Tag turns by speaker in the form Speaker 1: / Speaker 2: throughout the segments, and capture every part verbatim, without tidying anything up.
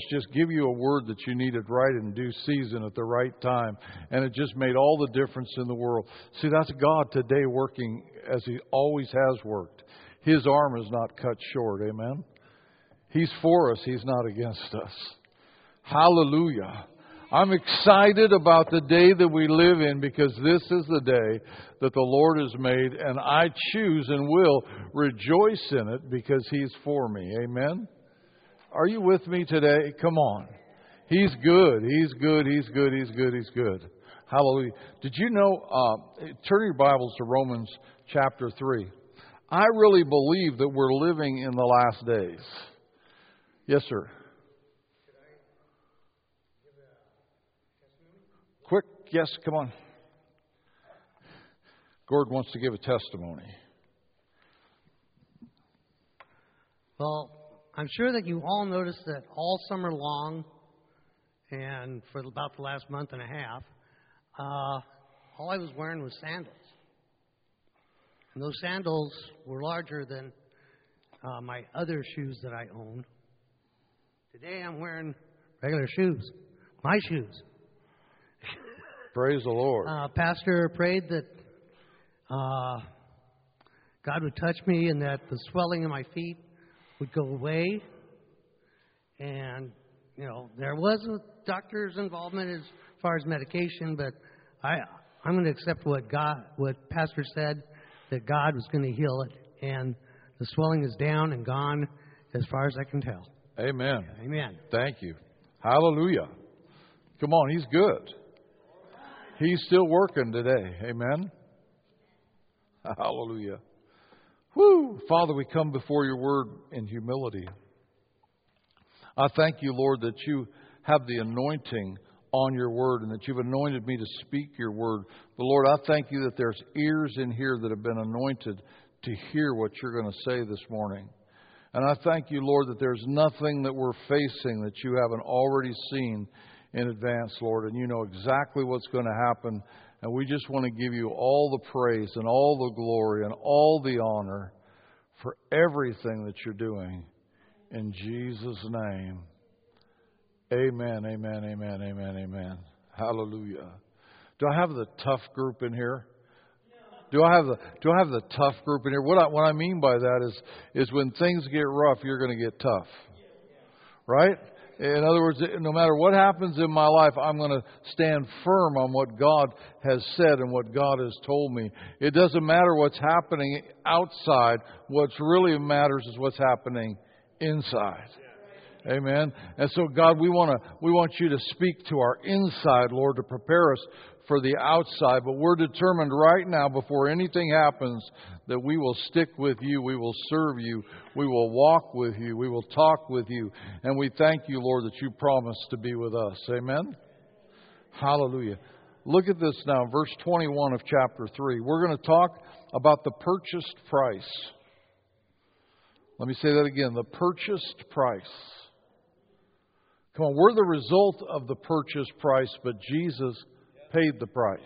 Speaker 1: just give you a word that you needed right in due season at the right time. And it just made all the difference in the world. See, that's God today working as He always has worked. His arm is not cut short. Amen. He's for us. He's not against us. Hallelujah. I'm excited about the day that we live in, because this is the day that the Lord has made, and I choose and will rejoice in it because He's for me. Amen. Are you with me today? Come on. He's good. He's good. He's good. He's good. He's good. Hallelujah. Did you know, uh, turn your Bibles to Romans chapter three. I really believe that we're living in the last days. Yes, sir. Quick, yes, come on. Gord wants to give a testimony.
Speaker 2: Well, I'm sure that you all noticed that all summer long, and for about the last month and a half, uh, all I was wearing was sandals. And those sandals were larger than uh, my other shoes that I own. Today I'm wearing regular shoes, my shoes.
Speaker 1: Praise the Lord.
Speaker 2: Uh, Pastor prayed that uh, God would touch me and that the swelling in my feet would go away. And, you know, there was a doctor's involvement as far as medication, but I, I'm going to accept what God, what Pastor said, that God was going to heal it. And the swelling is down and gone as far as I can tell.
Speaker 1: Amen.
Speaker 2: Amen.
Speaker 1: Thank you. Hallelujah. Come on, He's good. He's still working today. Amen. Hallelujah. Woo! Father, we come before your word in humility. I thank you, Lord, that you have the anointing on your word and that you've anointed me to speak your word. But Lord, I thank you that there's ears in here that have been anointed to hear what you're going to say this morning. And I thank you, Lord, that there's nothing that we're facing that you haven't already seen in advance, Lord, and you know exactly what's going to happen. And we just want to give you all the praise and all the glory and all the honor for everything that you're doing. In Jesus' name. Amen, amen, amen, amen, amen. Hallelujah. Do I have the tough group in here? Do I have the Do I have the tough group in here? What I, what I mean by that is is when things get rough, you're going to get tough. Right? In other words, no matter what happens in my life, I'm going to stand firm on what God has said and what God has told me. It doesn't matter what's happening outside. What really matters is what's happening inside. Amen. And so, God, we want to we want you to speak to our inside, Lord, to prepare us for the outside. But we're determined right now, before anything happens, that we will stick with you. We will serve you. We will walk with you. We will talk with you. And we thank you, Lord, that you promised to be with us. Amen. Hallelujah. Look at this now, verse twenty-one of chapter three. We're going to talk about the purchased price. Let me say that again. The purchased price. Come on, we're the result of the purchase price, but Jesus paid the price.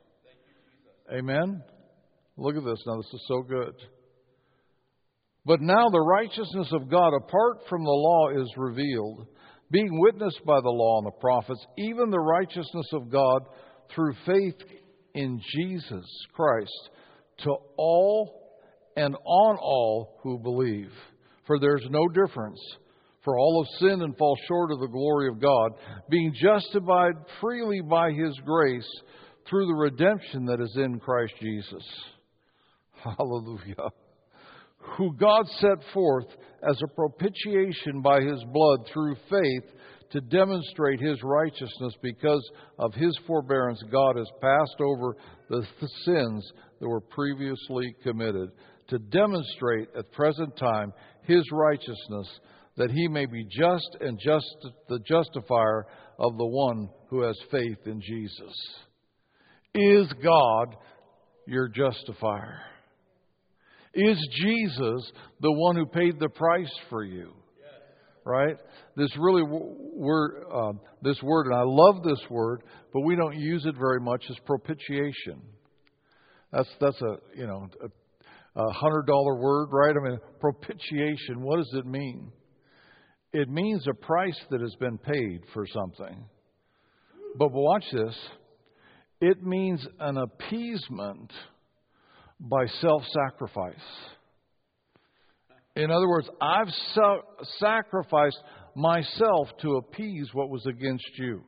Speaker 1: Amen? Look at this now. This is so good. But now the righteousness of God apart from the law is revealed, being witnessed by the law and the prophets, even the righteousness of God through faith in Jesus Christ to all and on all who believe. For there's no difference. For all have sinned and fall short of the glory of God, being justified freely by His grace through the redemption that is in Christ Jesus. Hallelujah. Who God set forth as a propitiation by His blood through faith to demonstrate His righteousness, because of His forbearance God has passed over the sins that were previously committed, to demonstrate at present time His righteousness, that He may be just and just the justifier of the one who has faith in Jesus. Is God your justifier? Is Jesus the one who paid the price for you? Right? This really word, uh, this word, and I love this word, but we don't use it very much, is propitiation. That's that's a you know a, a hundred dollar word, right? I mean, propitiation. What does it mean? It means a price that has been paid for something. But watch this. It means an appeasement by self-sacrifice. In other words, I've so- sacrificed myself to appease what was against you.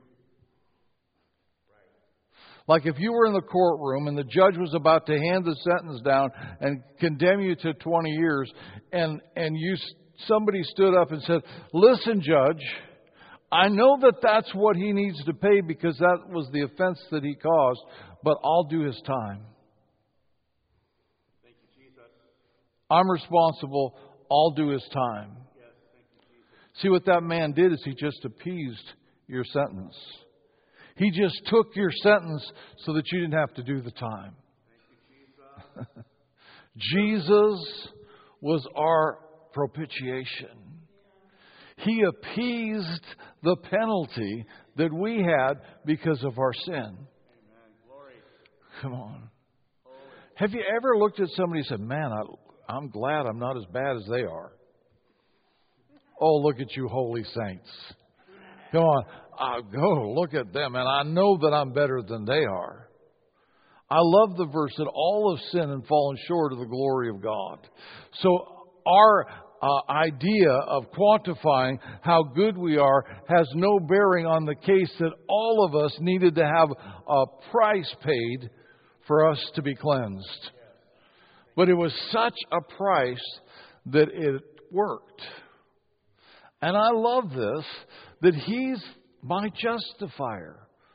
Speaker 1: Like if you were in the courtroom and the judge was about to hand the sentence down and condemn you to twenty years, and, and you somebody stood up and said, "Listen, Judge, I know that that's what he needs to pay because that was the offense that he caused, but I'll do his time.
Speaker 3: Thank you, Jesus.
Speaker 1: I'm responsible. I'll do his time."
Speaker 3: Yes, thank you, Jesus.
Speaker 1: See, what that man did is he just appeased your sentence. He just took your sentence so that you didn't have to do the time.
Speaker 3: Thank you, Jesus.
Speaker 1: Jesus was our propitiation. He appeased the penalty that we had because of our sin.
Speaker 3: Amen. Glory.
Speaker 1: Come on.
Speaker 3: Holy.
Speaker 1: Have you ever looked at somebody and said, "Man, I, I'm glad I'm not as bad as they are"? Oh, look at you, holy saints. Come on. I go, look at them, and I know that I'm better than they are. I love the verse that all have sinned and fallen short of the glory of God. So our uh, idea of quantifying how good we are has no bearing on the case that all of us needed to have a price paid for us to be cleansed. But it was such a price that it worked. And I love this, that He's my justifier.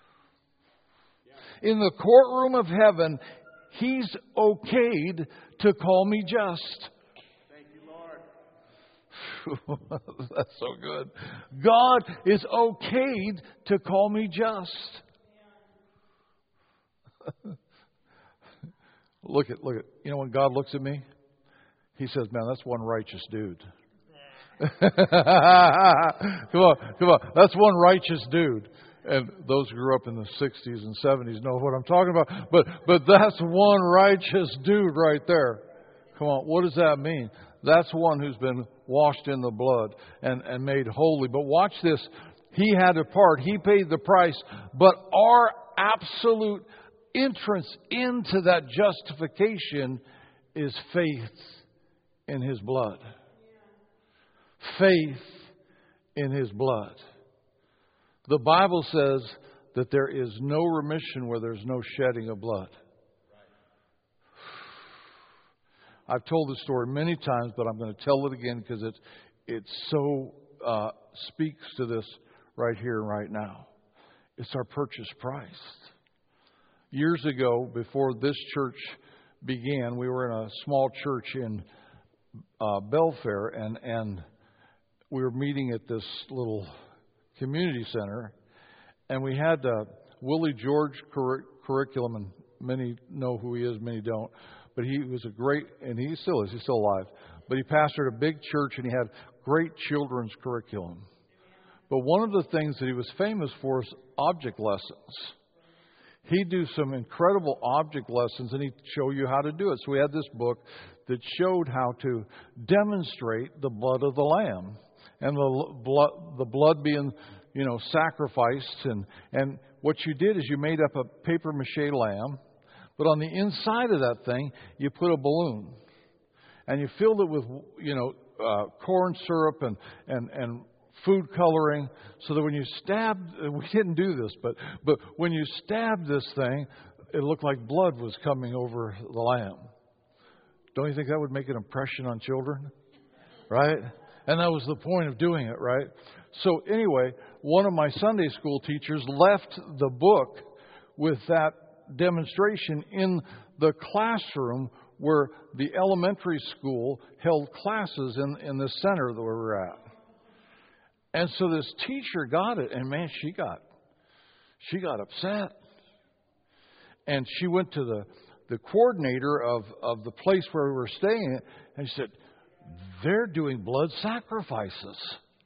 Speaker 1: In the courtroom of heaven, He's okayed to call me just.
Speaker 3: Thank you, Lord.
Speaker 1: That's so good. God is okayed to call me just. Look at, look at, you know, when God looks at me, He says, "Man, that's one righteous dude." come on, come on. That's one righteous dude. And those who grew up in the sixties and seventies know what I'm talking about. But but that's one righteous dude right there. Come on, what does that mean? That's one who's been washed in the blood and, and made holy. But watch this. He had a part. He paid the price. But our absolute entrance into that justification is faith in His blood. Faith in His blood. The Bible says that there is no remission where there's no shedding of blood. I've told this story many times, but I'm going to tell it again because it it so uh, speaks to this right here and right now. It's our purchase price. Years ago, before this church began, we were in a small church in uh, Belfair, and and we were meeting at this little community center, and we had uh, Willie George cur- curriculum, and many know who he is, many don't. But he was a great, and he still is, he's still alive. But he pastored a big church, and he had great children's curriculum. But one of the things that he was famous for is object lessons. He'd do some incredible object lessons, and he'd show you how to do it. So we had this book that showed how to demonstrate the blood of the Lamb. And the blood, the blood being, you know, sacrificed. And, and what you did is you made up a paper mache lamb. But on the inside of that thing, you put a balloon. And you filled it with, you know, uh, corn syrup and, and, and food coloring. So that when you stabbed, we didn't do this, but, but when you stabbed this thing, it looked like blood was coming over the lamb. Don't you think that would make an impression on children? Right? And that was the point of doing it, right? So anyway, one of my Sunday school teachers left the book with that demonstration in the classroom where the elementary school held classes in, in the center that we were at. And so this teacher got it, and man, she got she got upset. And she went to the, the coordinator of, of the place where we were staying, and she said, "They're doing blood sacrifices."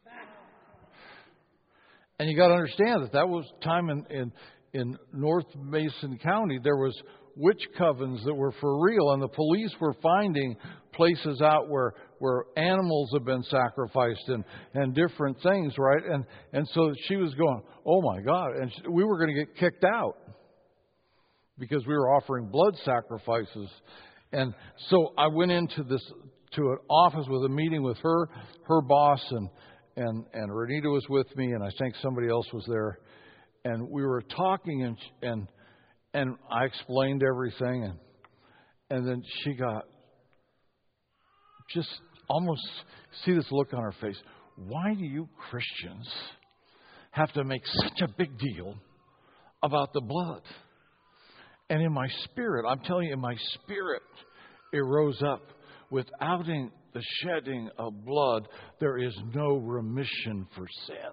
Speaker 1: And you got to understand that that was time in, in, in North Mason County. There was witch covens that were for real, and the police were finding places out where where animals have been sacrificed and, and different things, right? And and so she was going, oh my God. And she, we were going to get kicked out because we were offering blood sacrifices. And so I went into this, to an office with a meeting with her, her boss, and, and, and Renita was with me, and I think somebody else was there. And we were talking, and and and I explained everything, and and then she got just almost, see this look on her face. Why do you Christians have to make such a big deal about the blood? And in my spirit, I'm telling you, in my spirit, it rose up. Without the shedding of blood, there is no remission for sin.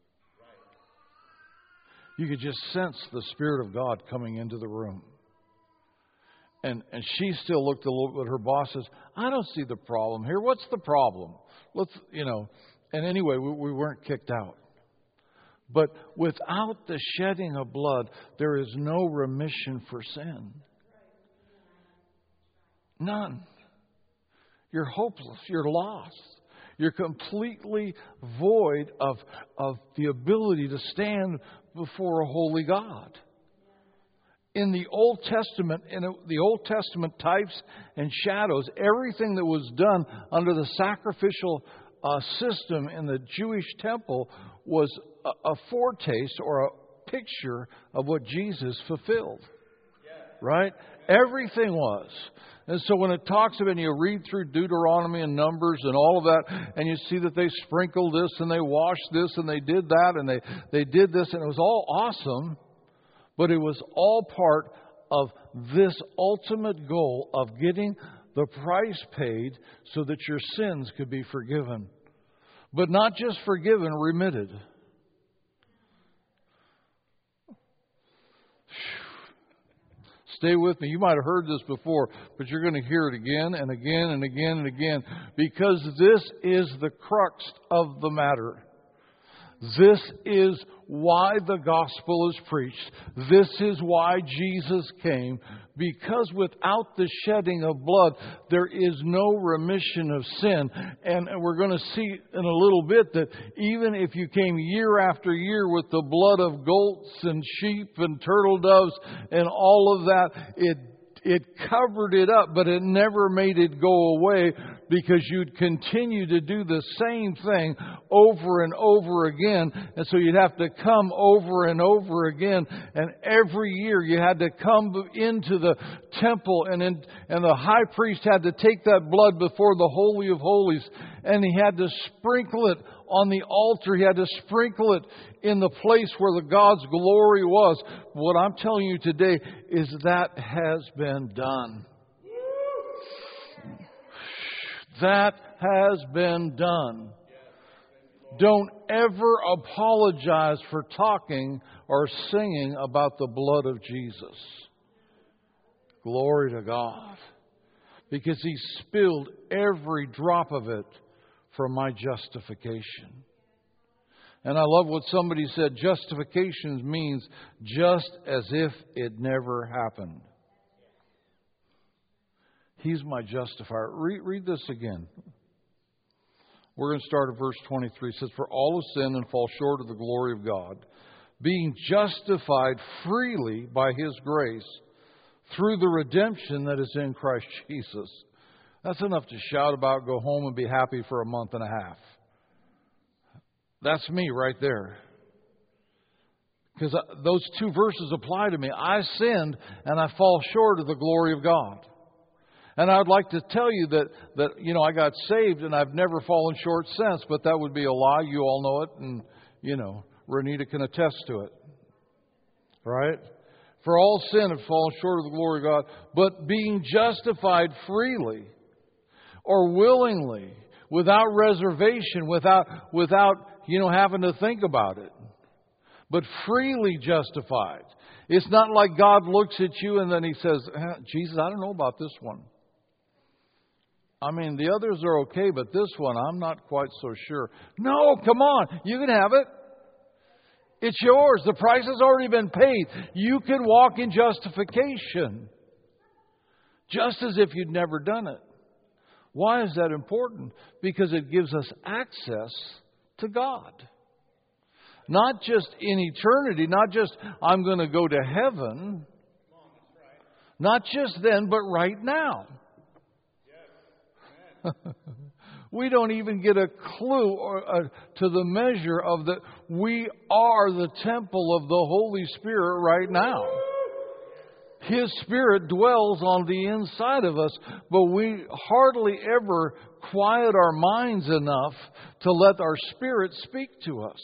Speaker 1: You could just sense the Spirit of God coming into the room. And and she still looked a little bit, her boss says, I don't see the problem here. What's the problem? Let's, you know. And anyway, we, we weren't kicked out. But without the shedding of blood, there is no remission for sin. None. You're hopeless. You're lost. You're completely void of, of the ability to stand before a holy God. In the Old Testament, in the Old Testament types and shadows, everything that was done under the sacrificial uh, system in the Jewish temple was a, a foretaste or a picture of what Jesus fulfilled. Right? Everything was. And so when it talks about, and you read through Deuteronomy and Numbers and all of that, and you see that they sprinkled this and they washed this and they did that and they, they did this, and it was all awesome, but it was all part of this ultimate goal of getting the price paid so that your sins could be forgiven. But not just forgiven, remitted. Stay with me. You might have heard this before, but you're going to hear it again and again and again and again, because this is the crux of the matter. This is why the gospel is preached. This is why Jesus came. Because without the shedding of blood, there is no remission of sin. And we're going to see in a little bit that even if you came year after year with the blood of goats and sheep and turtle doves and all of that, it It covered it up, but it never made it go away, because you'd continue to do the same thing over and over again. And so you'd have to come over and over again. And every year you had to come into the temple, and in, and the high priest had to take that blood before the Holy of Holies, and he had to sprinkle it on the altar. He had to sprinkle it in the place where the God's glory was. What I'm telling you today is that has been done. That has been done. Don't ever apologize for talking or singing about the blood of Jesus. Glory to God. Because He spilled every drop of it for my justification. And I love what somebody said. Justification means just as if it never happened. He's my justifier. Read, read this again. We're going to start at verse twenty-three. It says, for all have sinned and fall short of the glory of God, being justified freely by His grace through the redemption that is in Christ Jesus. That's enough to shout about, go home and be happy for a month and a half. That's me right there. Because those two verses apply to me. I sinned and I fall short of the glory of God. And I'd like to tell you that, that, you know, I got saved and I've never fallen short since, but that would be a lie. You all know it, and, you know, Renita can attest to it. Right? For all sin have fallen short of the glory of God, but being justified freely or willingly, without reservation, without, without, you know, having to think about it, but freely justified. It's not like God looks at you and then He says, Jesus, I don't know about this one. I mean, the others are okay, but this one, I'm not quite so sure. No, come on. You can have it. It's yours. The price has already been paid. You can walk in justification, just as if you'd never done it. Why is that important? Because it gives us access to God. Not just in eternity, not just I'm going to go to heaven. Not just then, but right now. We don't even get a clue or, uh, to the measure of that we are the temple of the Holy Spirit right now. His Spirit dwells on the inside of us, but we hardly ever quiet our minds enough to let our spirit speak to us.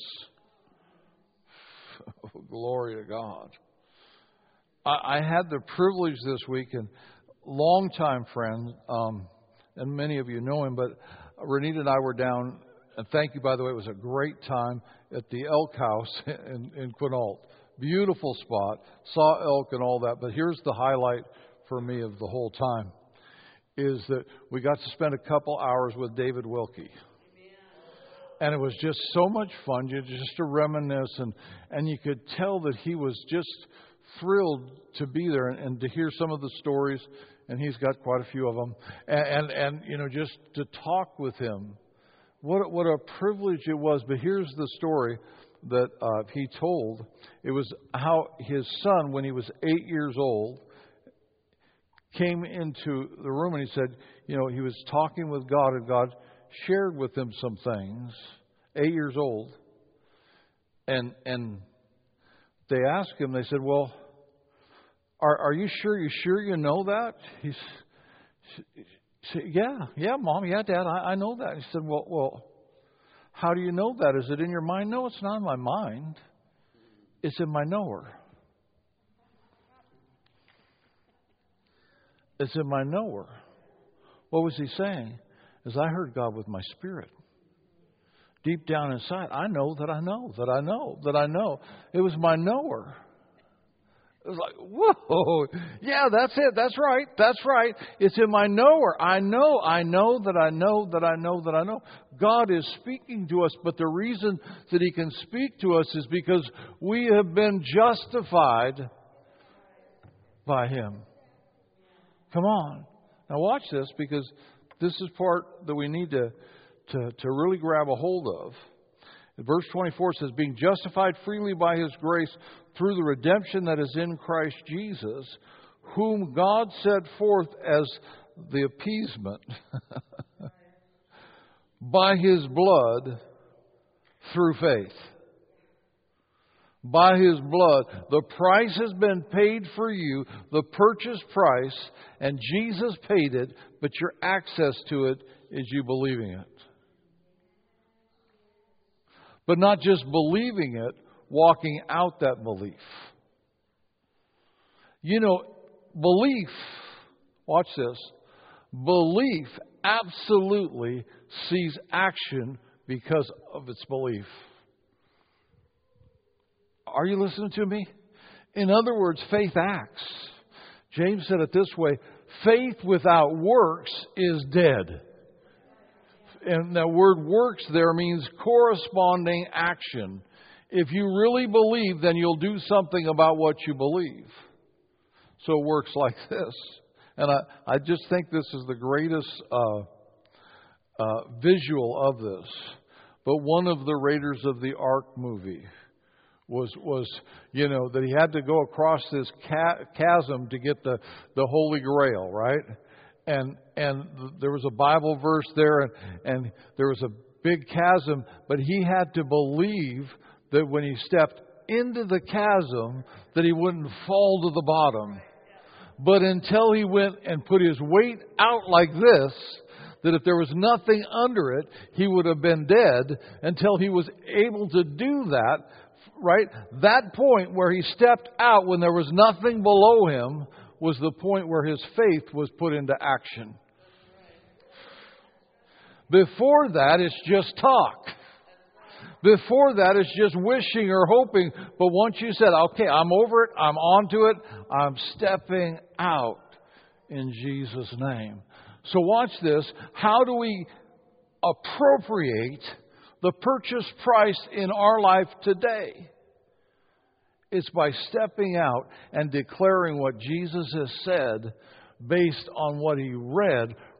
Speaker 1: Oh, glory to God. I, I had the privilege this week, and longtime friend, um, and many of you know him, but Renita and I were down, and thank you, by the way, it was a great time at the Elk House in, in Quinault. Beautiful spot, saw elk and all that, but here's the highlight for me of the whole time, is that we got to spend a couple hours with David Wilkie. And it was just so much fun, you just to reminisce, and, and you could tell that he was just thrilled to be there and, and to hear some of the stories, and he's got quite a few of them, and, and, and you know, just to talk with him. What, what a privilege it was. But here's the story that uh, he told. It was how his son, when he was eight years old, came into the room and he said, you know, he was talking with God, and God shared with him some things, eight years old. And and they asked him, they said, well, are, are you sure, you sure you know that? He said, yeah, yeah, Mom, yeah, Dad, I, I know that. He said, well, well, how do you know that? Is it in your mind? No, it's not in my mind. It's in my knower. It's in my knower. What was he saying? Is I heard God with my spirit. Deep down inside, I know that I know, that I know, that I know. It was my knower. It was like, whoa, yeah, that's it. That's right. That's right. It's in my knower. I know, I know that I know that I know that I know. God is speaking to us, but the reason that He can speak to us is because we have been justified by Him. Come on. Now watch this, because this is part that we need to, to, to really grab a hold of. Verse twenty-four says, being justified freely by His grace through the redemption that is in Christ Jesus, whom God set forth as the appeasement by His blood through faith. By His blood. The price has been paid for you, the purchase price, and Jesus paid it, but your access to it is you believing it. But not just believing it, walking out that belief. You know, belief, watch this, belief absolutely sees action because of its belief. Are you listening to me? In other words, faith acts. James said it this way, faith without works is dead. And the word works there means corresponding action. If you really believe, then you'll do something about what you believe. So it works like this. And I, I just think this is the greatest uh, uh, visual of this. But one of the Raiders of the Ark movie was, was you know, that he had to go across this ca- chasm to get the, the Holy Grail, right? And and there was a Bible verse there, and, and there was a big chasm, but he had to believe that when he stepped into the chasm, that he wouldn't fall to the bottom. But until he went and put his weight out like this, that if there was nothing under it, he would have been dead, until he was able to do that, right? That point where he stepped out when there was nothing below him was the point where his faith was put into action. Before that, it's just talk. Before that, it's just wishing or hoping. But once you said, okay, I'm over it, I'm onto it, I'm stepping out in Jesus' name. So watch this. How do we appropriate the purchase price in our life today? It's by stepping out and declaring what Jesus has said based on what He read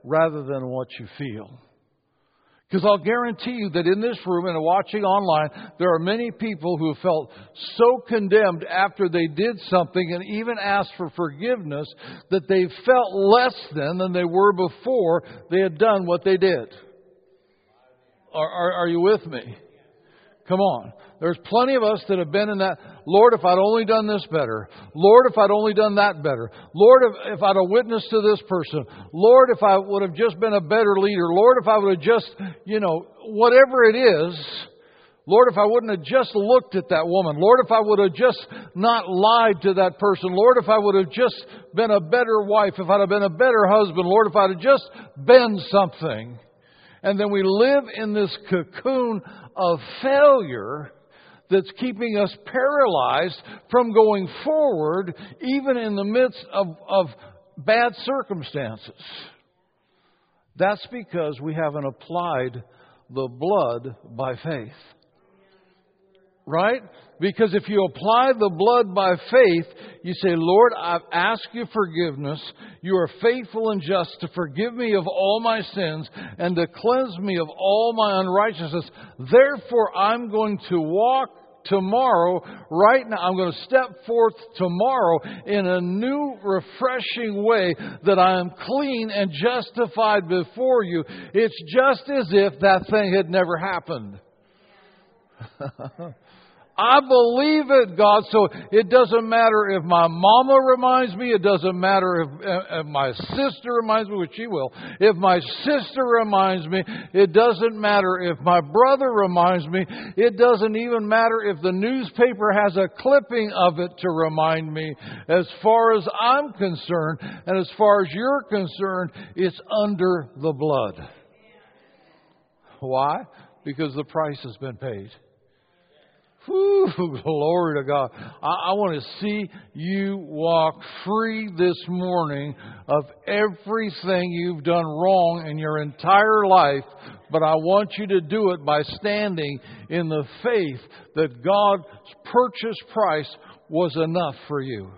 Speaker 1: rather than what you feel. Because I'll guarantee you that in this room and watching online, there are many people who have felt so condemned after they did something and even asked for forgiveness that they felt less than than they were before they had done what they did. Are, are, are you with me? Come on. There's plenty of us that have been in that, Lord, if I'd only done this better. Lord, if I'd only done that better. Lord, if, if I'd have witnessed to this person. Lord, if I would have just been a better leader. Lord, if I would have just, you know, whatever it is. Lord, if I wouldn't have just looked at that woman. Lord, if I would have just not lied to that person. Lord, if I would have just been a better wife. If I'd have been a better husband. Lord, if I'd have just been something. And then we live in this cocoon of failure that's keeping us paralyzed from going forward, even in the midst of, of bad circumstances. That's because we haven't applied the blood by faith. Right? Because if you apply the blood by faith, you say, Lord, I've asked you forgiveness. You are faithful and just to forgive me of all my sins and to cleanse me of all my unrighteousness. Therefore, I'm going to walk tomorrow, right now. I'm going to step forth tomorrow in a new, refreshing way that I am clean and justified before you. It's just as if that thing had never happened. I believe it, God. So it doesn't matter if my mama reminds me. It doesn't matter if, if my sister reminds me, which she will. If my sister reminds me. It doesn't matter if my brother reminds me. It doesn't even matter if the newspaper has a clipping of it to remind me. As far as I'm concerned, and as far as you're concerned, it's under the blood. Why? Because the price has been paid. Whew, glory to God. I, I want to see you walk free this morning of everything you've done wrong in your entire life. But I want you to do it by standing in the faith that God's purchase price was enough for you.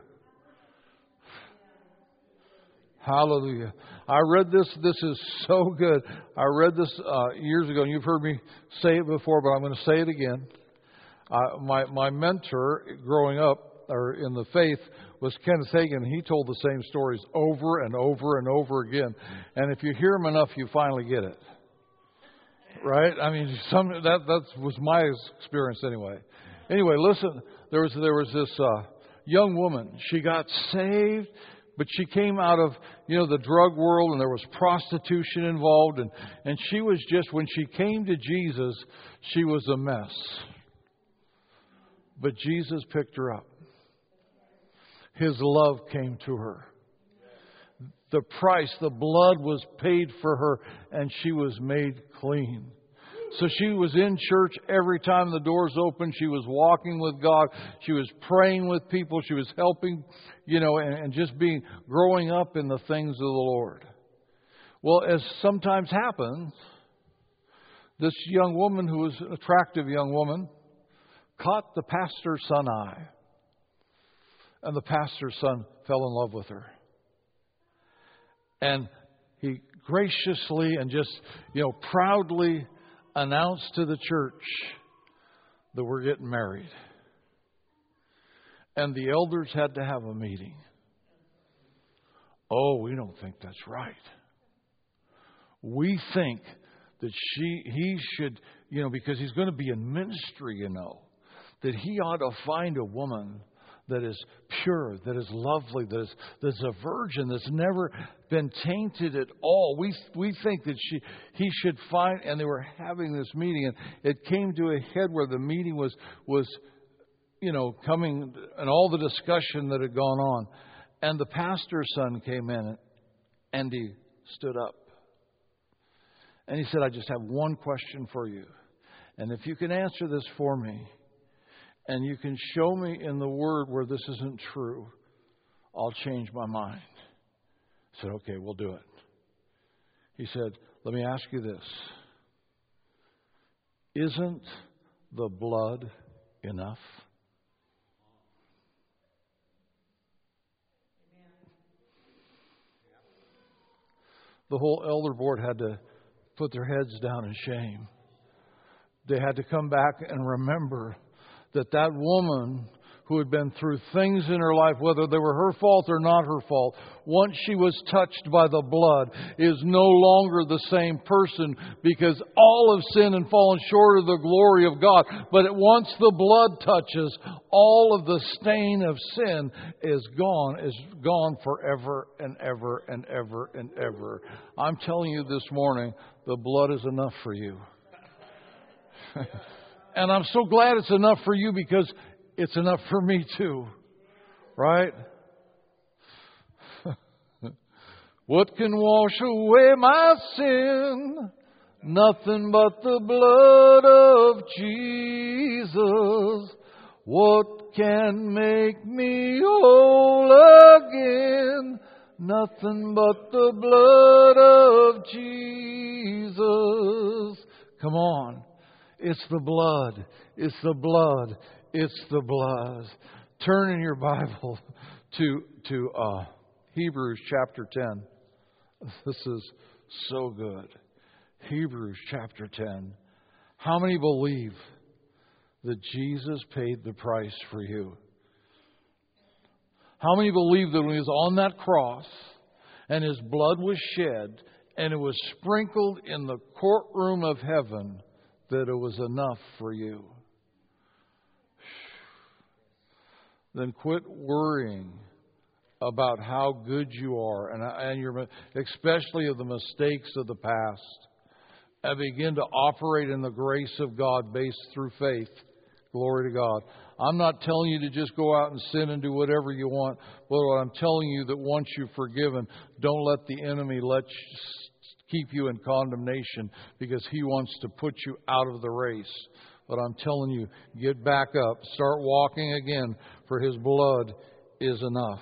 Speaker 1: Hallelujah. I read this. This is so good. I read this uh, years ago, and you've heard me say it before, but I'm going to say it again. Uh, my, my mentor growing up or in the faith was Kenneth Hagin. He told the same stories over and over and over again. And if you hear them enough, you finally get it. Right? I mean, some that that was my experience anyway. Anyway, listen. There was there was this uh, young woman. She got saved, but she came out of, you know, the drug world, and there was prostitution involved, and and she was just, when she came to Jesus, she was a mess. But Jesus picked her up. His love came to her. The price, the blood was paid for her, and she was made clean. So she was in church every time the doors opened. She was walking with God. She was praying with people. She was helping, you know, and, and just being, growing up in the things of the Lord. Well, as sometimes happens, this young woman, who was an attractive young woman, caught the pastor's son eye. And the pastor's son fell in love with her. And he graciously and just, you know, proudly announced to the church that we're getting married. And the elders had to have a meeting. Oh, we don't think that's right. We think that she, he should, you know, because he's going to be in ministry, you know, that he ought to find a woman that is pure, that is lovely, that is that's a virgin, that's never been tainted at all. We we think that she he should find, and they were having this meeting, and it came to a head where the meeting was was, you know, coming, and all the discussion that had gone on. And the pastor's son came in, and he stood up. And he said, I just have one question for you. And if you can answer this for me, and you can show me in the Word where this isn't true, I'll change my mind. I said, okay, we'll do it. He said, let me ask you this. Isn't the blood enough? the whole elder board had to put their heads down in shame. They had to come back and remember that that woman who had been through things in her life, whether they were her fault or not her fault, once she was touched by the blood, is no longer the same person, because all have sinned and fallen short of the glory of God. But once the blood touches, all of the stain of sin is gone, is gone forever and ever and ever and ever. I'm telling you this morning, the blood is enough for you. And I'm so glad it's enough for you, because it's enough for me too. Right? What can wash away my sin? Nothing but the blood of Jesus. What can make me whole again? Nothing but the blood of Jesus. Come on. It's the blood. It's the blood. It's the blood. Turn in your Bible to to uh, Hebrews chapter ten. This is so good. Hebrews chapter ten. How many believe that Jesus paid the price for you? How many believe that when He was on that cross and His blood was shed and it was sprinkled in the courtroom of heaven, that it was enough for you? Then quit worrying about how good you are, and and your especially of the mistakes of the past, and begin to operate in the grace of God based through faith. Glory to God. I'm not telling you to just go out and sin and do whatever you want, but what I'm telling you that once you've forgiven, don't let the enemy let you, keep you in condemnation, because he wants to put you out of the race. But I'm telling you, get back up. Start walking again, for His blood is enough.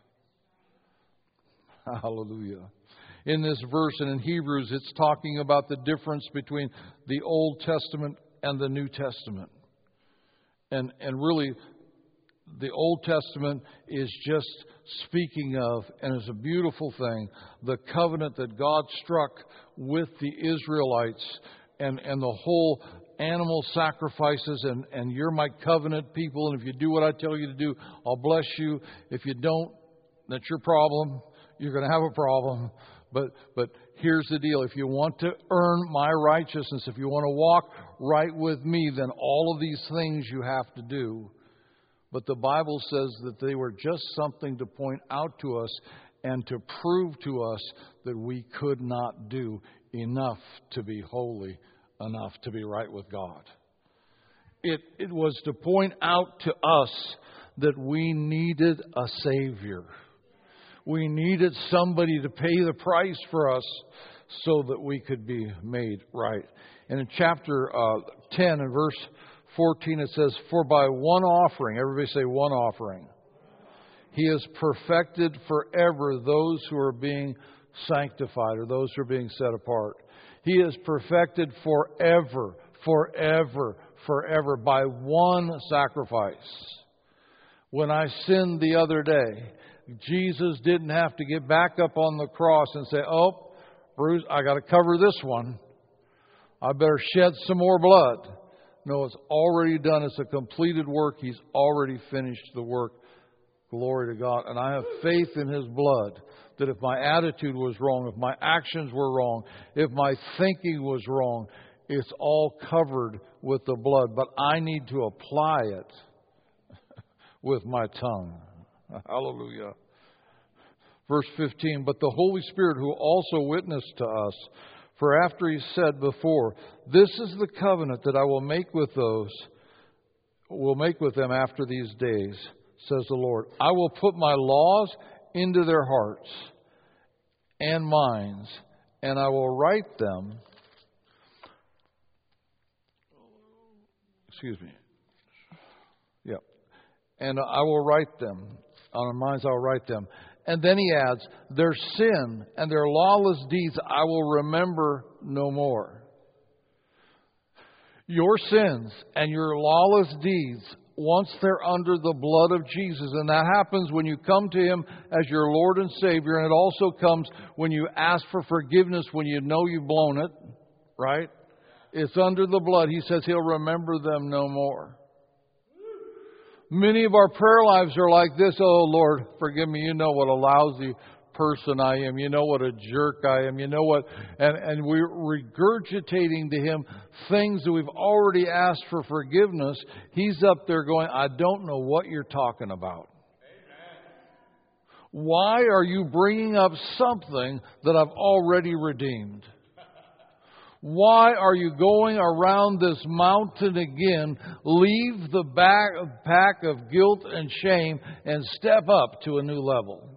Speaker 1: Hallelujah. In this verse and in Hebrews, it's talking about the difference between the Old Testament and the New Testament. And, and really, the Old Testament is just speaking of, and it's a beautiful thing, the covenant that God struck with the Israelites, and, and the whole animal sacrifices, and, and you're my covenant people, and if you do what I tell you to do, I'll bless you. If you don't, that's your problem. You're going to have a problem. But but here's the deal. If you want to earn my righteousness, if you want to walk right with me, then all of these things you have to do. But the Bible says that they were just something to point out to us and to prove to us that we could not do enough to be holy, enough to be right with God. It, it was to point out to us that we needed a Savior. We needed somebody to pay the price for us so that we could be made right. And in chapter uh, ten and verse fourteen, it says, "For by one offering," everybody say one offering, "He has perfected forever those who are being sanctified," or those who are being set apart. He has perfected forever, forever, forever by one sacrifice. When I sinned the other day, Jesus didn't have to get back up on the cross and say, "Oh, Bruce, I got to cover this one. I better shed some more blood." No, it's already done. It's a completed work. He's already finished the work. Glory to God. And I have faith in His blood that if my attitude was wrong, if my actions were wrong, if my thinking was wrong, it's all covered with the blood. But I need to apply it with my tongue. Hallelujah. Verse fifteen, "But the Holy Spirit, who also witnessed to us, for after He said before, 'This is the covenant that I will make with those, will make with them after these days,' says the Lord. 'I will put my laws into their hearts and minds, and I will write them.'" Excuse me. Yep. "And I will write them. On our minds I will write them." And then He adds, "Their sin and their lawless deeds I will remember no more." Your sins and your lawless deeds once they're under the blood of Jesus. And that happens when you come to Him as your Lord and Savior. And it also comes when you ask for forgiveness when you know you've blown it. Right? It's under the blood. He says He'll remember them no more. Many of our prayer lives are like this. Oh, Lord, forgive me. You know what a lousy person I am. You know what a jerk I am. You know what, and, and we're regurgitating to Him things that we've already asked for forgiveness. He's up there going, I don't know what you're talking about. Amen. Why are you bringing up something that I've already redeemed? Why are you going around this mountain again? Leave the back, pack of guilt and shame and step up to a new level.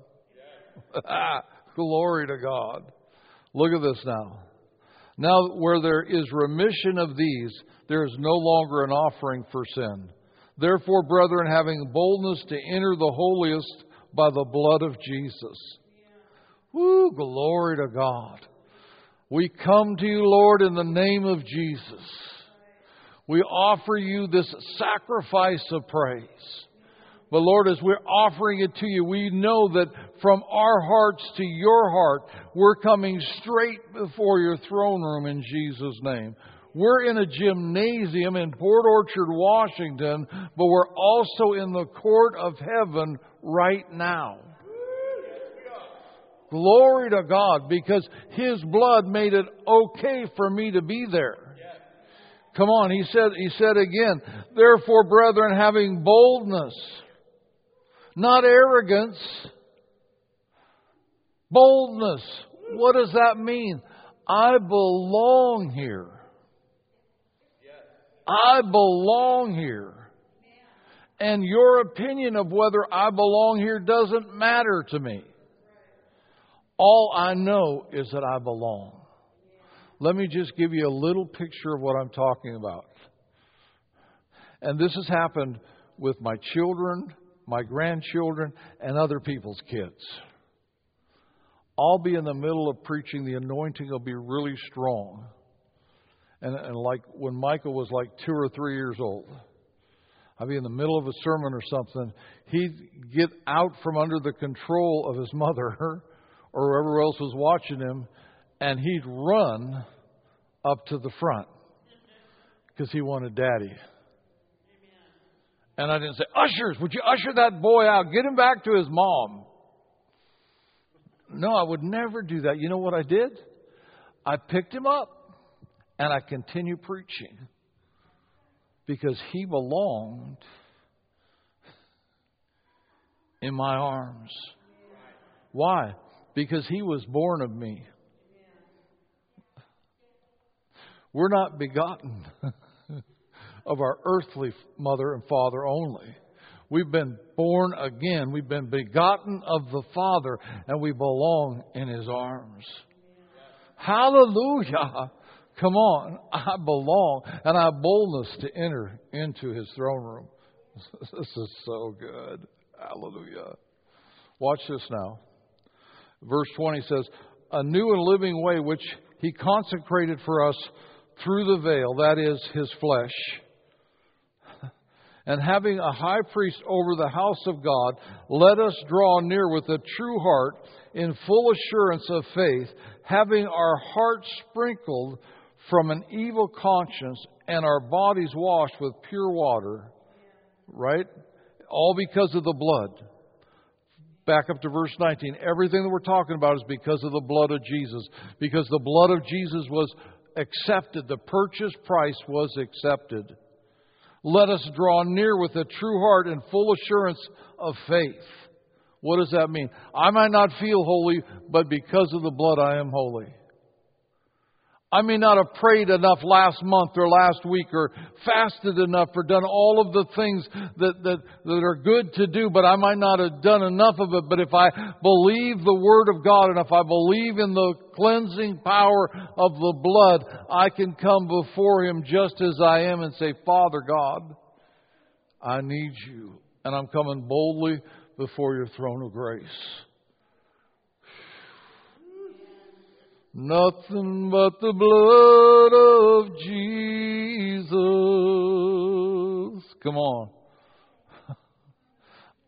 Speaker 1: Glory to God. Look at this now. Now where there is remission of these, there is no longer an offering for sin. Therefore, brethren, having boldness to enter the holiest by the blood of Jesus. Woo, glory to God. We come to you, Lord, in the name of Jesus. We offer you this sacrifice of praise. But Lord, as we're offering it to you, we know that from our hearts to your heart, we're coming straight before your throne room in Jesus' name. We're in a gymnasium in Port Orchard, Washington, but we're also in the court of heaven right now. Glory to God, because His blood made it okay for me to be there. Come on, He said, He said again, therefore, brethren, having boldness, not arrogance, boldness. What does that mean? I belong here. I belong here. And your opinion of whether I belong here doesn't matter to me. All I know is that I belong. Let me just give you a little picture of what I'm talking about. And this has happened with my children, my grandchildren, and other people's kids. I'll be in the middle of preaching. The anointing will be really strong. And, and like when Michael was like two or three years old, I'd be in the middle of a sermon or something. He'd get out from under the control of his mother or whoever else was watching him, and he'd run up to the front because he wanted Daddy. And I didn't say, ushers, would you usher that boy out? Get him back to his mom. No, I would never do that. You know what I did? I picked him up and I continued preaching because he belonged in my arms. Why? Because he was born of me. We're not begotten of our earthly mother and father only. We've been born again. We've been begotten of the Father, and we belong in His arms. Hallelujah. Come on. I belong, and I have boldness to enter into His throne room. This is so good. Hallelujah. Watch this now. Verse twenty says, a new and living way which He consecrated for us through the veil, that is, His flesh. And having a high priest over the house of God, let us draw near with a true heart in full assurance of faith, having our hearts sprinkled from an evil conscience and our bodies washed with pure water. Right? All because of the blood. Back up to verse nineteen. Everything that we're talking about is because of the blood of Jesus. Because the blood of Jesus was accepted. The purchase price was accepted. Let us draw near with a true heart and full assurance of faith. What does that mean? I might not feel holy, but because of the blood I am holy. I may not have prayed enough last month or last week or fasted enough or done all of the things that, that, that are good to do, but I might not have done enough of it. But if I believe the Word of God and if I believe in the cleansing power of the blood, I can come before Him just as I am and say, Father God, I need you. And I'm coming boldly before your throne of grace. Nothing but the blood of Jesus. Come on.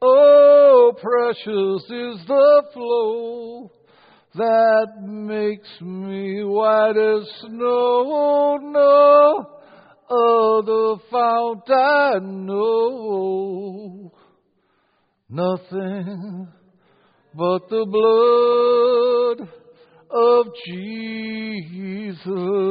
Speaker 1: Oh, precious is the flow that makes me white as snow. No other fount I know. Nothing but the blood of Jesus.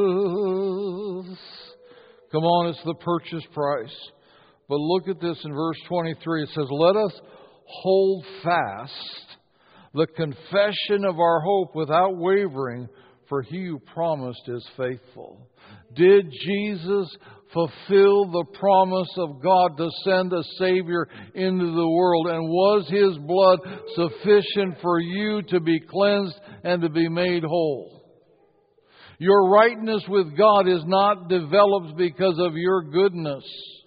Speaker 1: Come on, it's the purchase price. But look at this in verse twenty-three. It says, let us hold fast the confession of our hope without wavering, for He who promised is faithful. Did Jesus fulfill the promise of God to send a Savior into the world? And was His blood sufficient for you to be cleansed and to be made whole? Your rightness with God is not developed because of your goodness.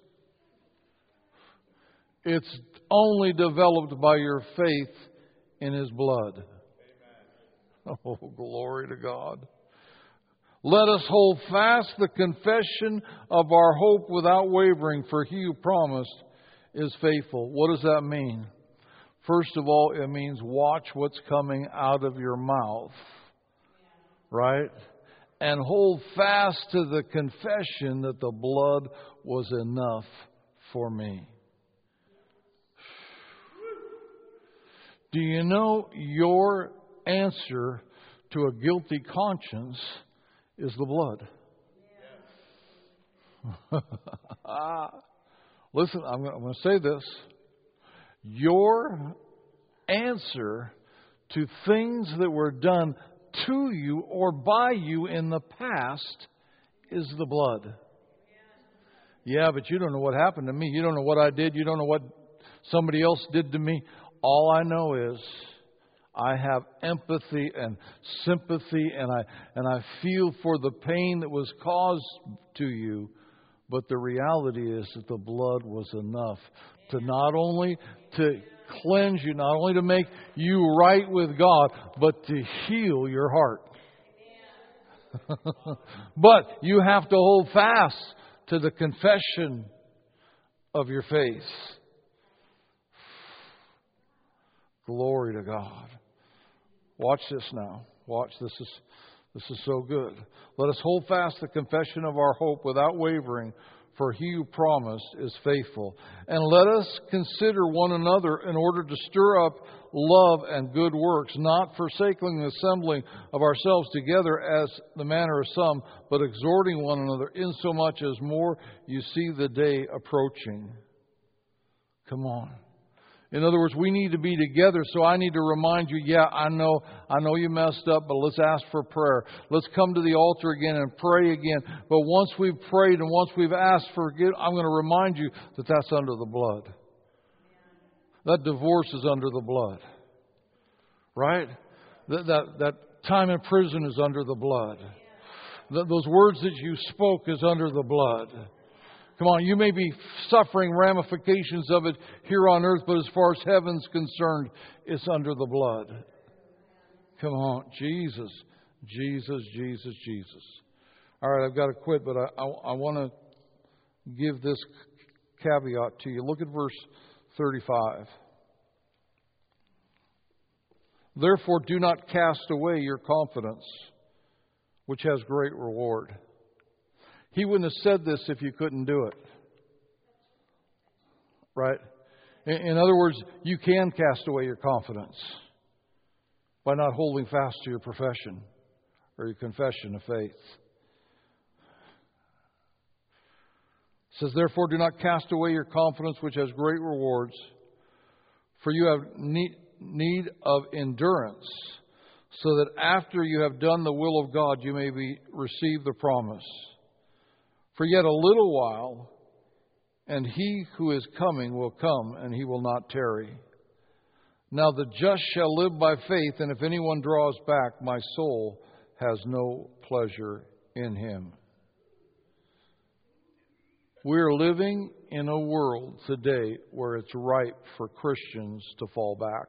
Speaker 1: It's only developed by your faith in His blood. Amen. Oh, glory to God. Let us hold fast the confession of our hope without wavering, for He who promised is faithful. What does that mean? First of all, it means watch what's coming out of your mouth. Right? And hold fast to the confession that the blood was enough for me. Do you know your answer to a guilty conscience is the blood? Yeah. Listen, I'm going to say this. Your answer to things that were done to you or by you in the past is the blood. Yeah, but you don't know what happened to me. You don't know what I did. You don't know what somebody else did to me. All I know is I have empathy and sympathy, and I and I feel for the pain that was caused to you. But the reality is that the blood was enough to not only to cleanse you, not only to make you right with God, but to heal your heart. But you have to hold fast to the confession of your faith. Glory to God. Watch this now. Watch. This is this is so good. Let us hold fast the confession of our hope without wavering, for He who promised is faithful. And let us consider one another in order to stir up love and good works, not forsaking the assembling of ourselves together as the manner of some, but exhorting one another, insomuch as more you see the day approaching. Come on. In other words, we need to be together, so I need to remind you, yeah, I know, I know you messed up, but let's ask for prayer. Let's come to the altar again and pray again. But once we've prayed and once we've asked for forgiveness, I'm going to remind you that that's under the blood. That divorce is under the blood. Right? That, that, that time in prison is under the blood. That, those words that you spoke is under the blood. Come on, you may be suffering ramifications of it here on earth, but as far as heaven's concerned, it's under the blood. Come on, Jesus, Jesus, Jesus, Jesus. All right, I've got to quit, but I, I, I want to give this caveat to you. Look at verse thirty-five. Therefore, do not cast away your confidence, which has great reward. He wouldn't have said this if you couldn't do it. Right? In, in other words, you can cast away your confidence by not holding fast to your profession or your confession of faith. It says, therefore, do not cast away your confidence, which has great rewards, for you have need, need of endurance, so that after you have done the will of God, you may be receive the promise. For yet a little while, and He who is coming will come, and He will not tarry. Now the just shall live by faith, and if anyone draws back, my soul has no pleasure in him. We're living in a world today where it's ripe for Christians to fall back.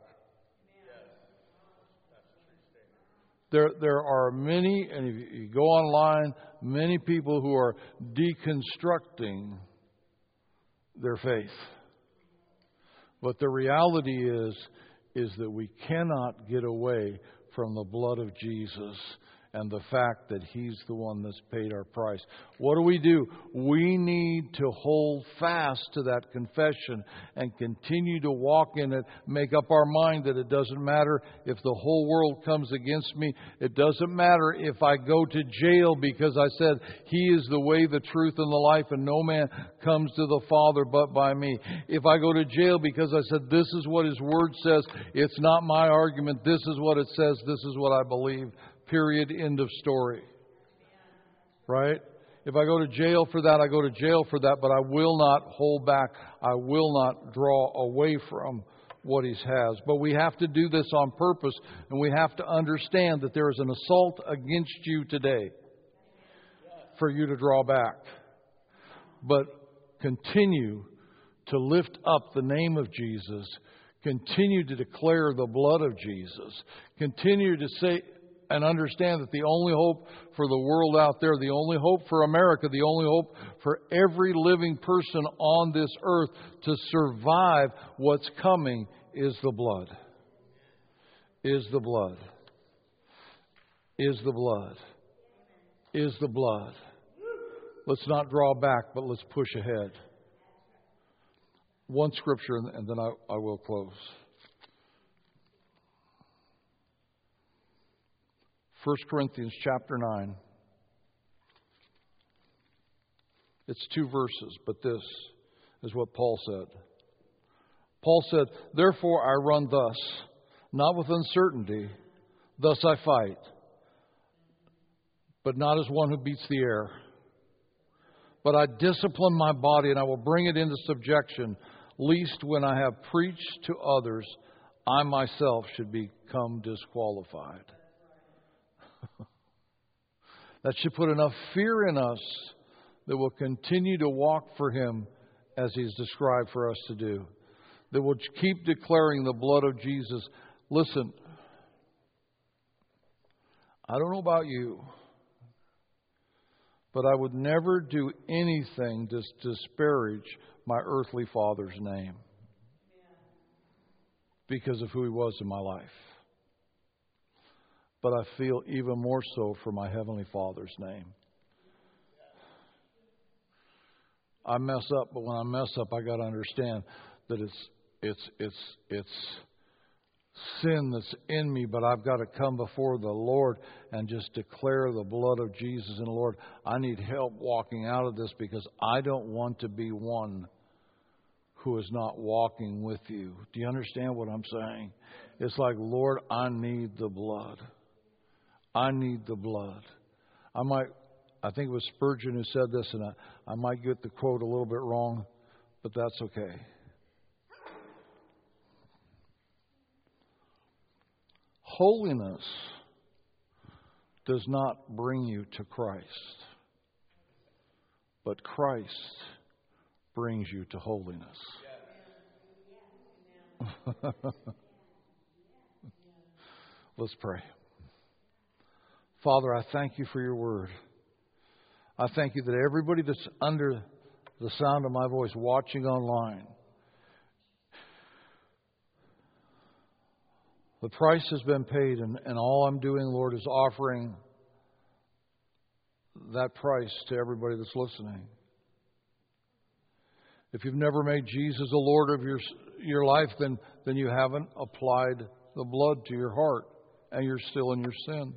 Speaker 1: There, there are many, and if you go online, many people who are deconstructing their faith. But the reality is, is that we cannot get away from the blood of Jesus and the fact that He's the one that's paid our price. What do we do? We need to hold fast to that confession and continue to walk in it. Make up our mind that it doesn't matter if the whole world comes against me. It doesn't matter if I go to jail because I said He is the way, the truth, and the life, and no man comes to the Father but by me. If I go to jail because I said this is what His Word says, it's not my argument, this is what it says, this is what I believe. Period. End of story. Right? If I go to jail for that, I go to jail for that, but I will not hold back. I will not draw away from what He has. But we have to do this on purpose, and we have to understand that there is an assault against you today for you to draw back. But continue to lift up the name of Jesus. Continue to declare the blood of Jesus. Continue to say and understand that the only hope for the world out there, the only hope for America, the only hope for every living person on this earth to survive what's coming is the blood. Is the blood. Is the blood. Is the blood. Let's not draw back, but let's push ahead. One scripture, and then I, I will close. First Corinthians chapter nine. It's two verses, but this is what Paul said. Paul said, "Therefore I run thus, not with uncertainty, thus I fight, but not as one who beats the air. But I discipline my body, and I will bring it into subjection, lest when I have preached to others, I myself should become disqualified." That should put enough fear in us that we'll continue to walk for Him as He's described for us to do. That we'll keep declaring the blood of Jesus. Listen, I don't know about you, but I would never do anything to disparage my earthly father's name because of who he was in my life. But I feel even more so for my Heavenly Father's name. I mess up, but when I mess up, I got to understand that it's it's it's it's sin that's in me, but I've got to come before the Lord and just declare the blood of Jesus. And Lord, I need help walking out of this because I don't want to be one who is not walking with you. Do you understand what I'm saying? It's like, Lord, I need the blood. I need the blood. I might, I think it was Spurgeon who said this, and I, I might get the quote a little bit wrong, but that's okay. Holiness does not bring you to Christ, but Christ brings you to holiness. Let's pray. Father, I thank You for Your word. I thank You that everybody that's under the sound of my voice, watching online, the price has been paid, and, and all I'm doing, Lord, is offering that price to everybody that's listening. If you've never made Jesus the Lord of your your life, then, then you haven't applied the blood to your heart, and you're still in your sin.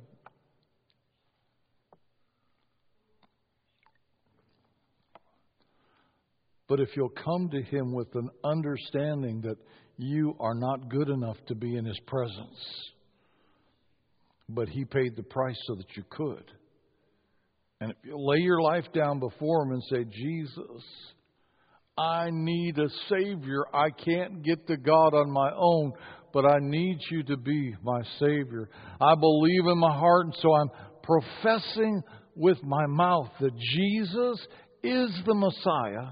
Speaker 1: But if you'll come to Him with an understanding that you are not good enough to be in His presence, but He paid the price so that you could. And if you lay your life down before Him and say, Jesus, I need a Savior. I can't get to God on my own, but I need You to be my Savior. I believe in my heart, and so I'm professing with my mouth that Jesus is the Messiah.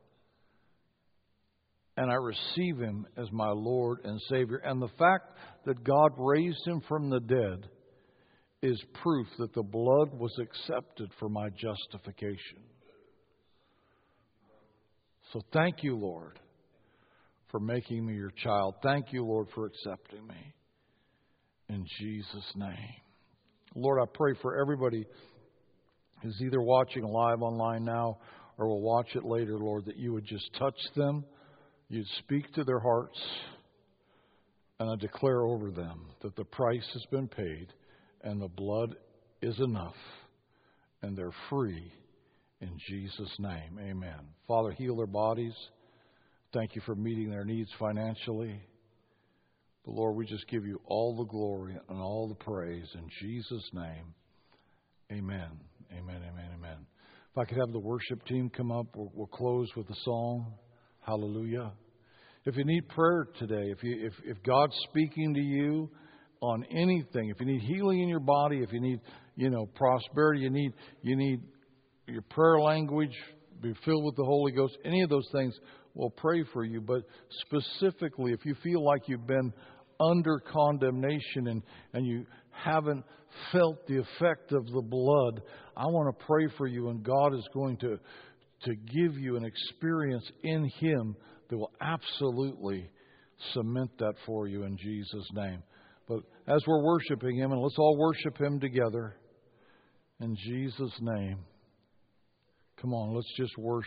Speaker 1: And I receive Him as my Lord and Savior. And the fact that God raised Him from the dead is proof that the blood was accepted for my justification. So thank You, Lord, for making me your child. Thank you, Lord, for accepting me. In Jesus' name. Lord, I pray for everybody who's either watching live online now or will watch it later, Lord, that you would just touch them, you'd speak to their hearts, and I declare over them that the price has been paid and the blood is enough and they're free in Jesus' name. Amen. Father, heal their bodies. Thank you for meeting their needs financially. But Lord, we just give you all the glory and all the praise in Jesus' name. Amen. Amen, amen, amen. If I could have the worship team come up, we'll, we'll close with a song. Hallelujah. If you need prayer today, if you if, if God's speaking to you on anything, if you need healing in your body, if you need, you know, prosperity, you need you need your prayer language, be filled with the Holy Ghost, any of those things, we'll pray for you. But specifically, if you feel like you've been under condemnation and, and you haven't felt the effect of the blood, I want to pray for you, and God is going to, to give you an experience in Him that will absolutely cement that for you in Jesus' name. But as we're worshiping Him, and let's all worship Him together in Jesus' name. Come on, let's just worship.